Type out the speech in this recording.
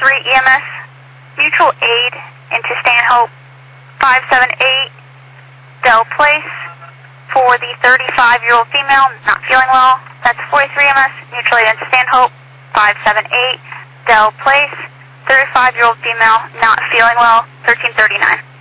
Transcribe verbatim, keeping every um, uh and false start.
three E M S, mutual aid into Stanhope, five seven eight Dell Place for the thirty-five-year-old female not feeling well. That's forty-three E M S, mutual aid into Stanhope, five seven eight Dell Place, thirty-five-year-old female not feeling well, thirteen thirty-nine.